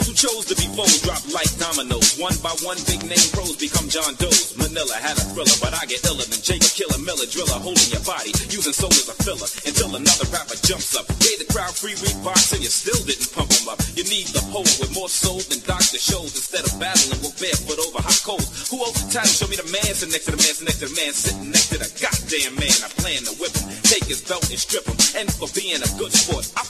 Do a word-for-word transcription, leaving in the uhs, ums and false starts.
those who chose to be foes drop like dominoes. One by one, big name pros become John Doe's. Manila had a thriller, but I get iller than Jacob Killer, Miller Driller, holding your body, using soul as a filler, until another rapper jumps up. Gave the crowd free week box and you still didn't pump them up. You need the poet with more soul than doctor shows. Instead of battling with barefoot over hot coals. Who else the title? Show me the man sitting next to the man sitting next to the man sitting next to the goddamn man. I plan to whip him, take his belt and strip him. And for being a good sport, I